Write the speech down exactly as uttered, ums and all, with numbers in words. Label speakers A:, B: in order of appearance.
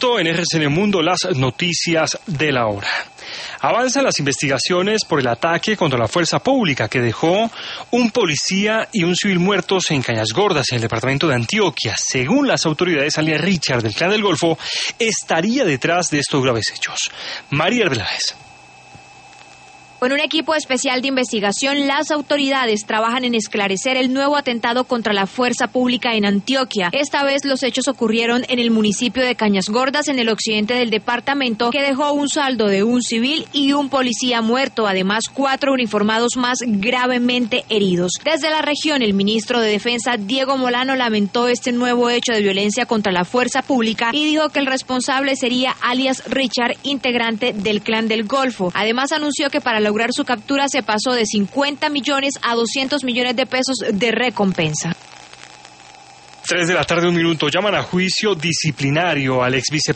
A: En R C N Mundo, las noticias de la hora. Avanzan las investigaciones por el ataque contra la fuerza pública que dejó un policía y un civil muertos en Cañas Gordas, en el departamento de Antioquia. Según las autoridades, alias Richard del Clan del Golfo estaría detrás de estos graves hechos. María Arbeláez.
B: Con un equipo especial de investigación, las autoridades trabajan en esclarecer el nuevo atentado contra la fuerza pública en Antioquia. Esta vez los hechos ocurrieron en el municipio de Cañas Gordas, en el occidente del departamento, que dejó un saldo de un civil y un policía muerto, además cuatro uniformados más gravemente heridos. Desde la región, el ministro de Defensa, Diego Molano, lamentó este nuevo hecho de violencia contra la fuerza pública y dijo que el responsable sería alias Richard, integrante del Clan del Golfo. Además, anunció que para la lograr su captura se pasó de cincuenta millones a doscientos millones de pesos de recompensa.
A: Tres de la tarde, un minuto. Llaman a juicio disciplinario al ex vicepresidente